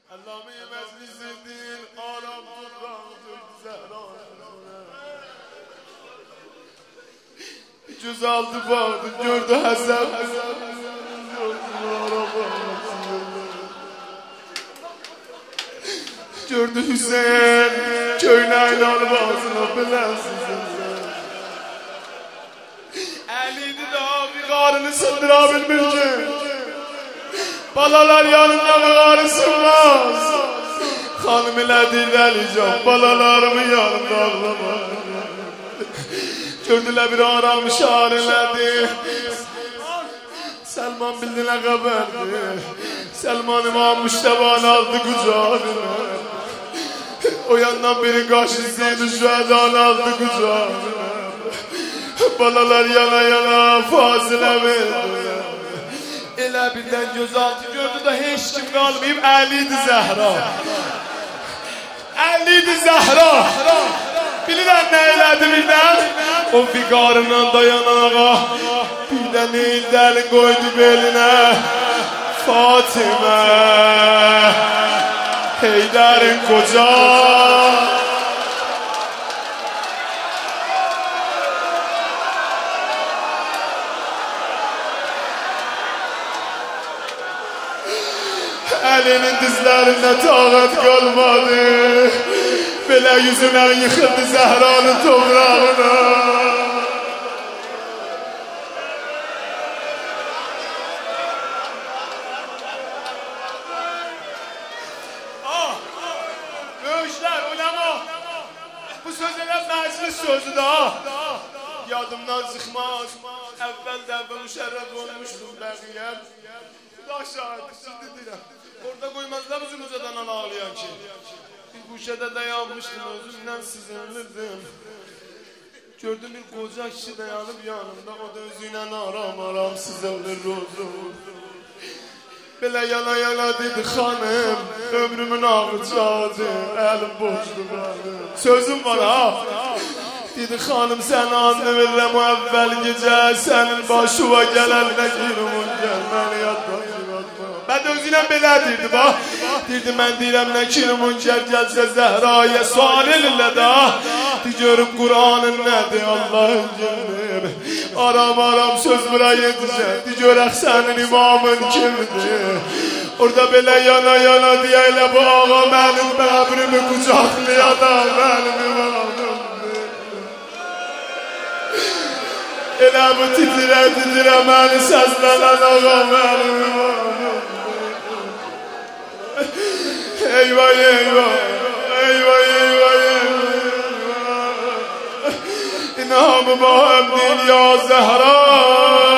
علامه مجلس الدین آرام دوران زهران جز aldı vardı gördü Hasan gördü Hüseyin köyleyin alıp ağzına bilensiz Ali'di daha bir karını sındırabilmiş ki balalar yanında bir karı sınmaz hanım ile dildeleyeceğim balalarımı yanımda ağlamaz gördüler bir aram şareledi Selman bildiğine haberdi Selman İmam Müşteban aldı kucağına o yandan biri karşısıydı şu edan aldı kucağına balalar yana yana fazile verdi elə birdən gözaltı gördü da heç kim qalmayıb Əli'di Zəhra Əli'di Zəhra bilirən nə elədi birdən o fiqarından dayanağa birdən eldəlin qoydu belinə Fatimə Heydərin qoca Ali'nin dizlerinde tağat kalmadı Belə yüzüne yıkıldı Zehra'nın toprağına Böyüşler, ulema Bu sözler meclis sözü da Yadımdan çıkmaz Evvel müşerref olmuştum bəqiyem Daha şahit, ciddi deyirəm Orada koymazlar uzun uzadan ağlayan ki Bir kuşada dayanmıştım özümden sizinlirdim Gördüm bir koca kişi dayanıp yanımda O da özüyle aram sizinlir rozum Belə yana yana dedi hanım Ömrümün ağıcadı Elim boşdu benim Sözüm var ha Dedi hanım sen anı verirəm o evvel gece Senin başıva gelen ne girimun gelmeni yatma Ben de özüyle belə deyirdi bax Deyirdi mən deyirəm nə ki münker gəlsə Zehra'ya sual elinlə da Di görüb Kur'an'ın nədir Allah'ın günüm Aram söz bura yetişək Di görək sənin imamın kimdir Orada belə yana yana deyə elə bu ağa mənim bəbrimi qucaqlayana mənim imamımdır Elə bu titrə məni səslənən ağa mənim imamımdır Eyvah eyvah eyvah eyvah eyvah İnamı bahemdin ya Zehra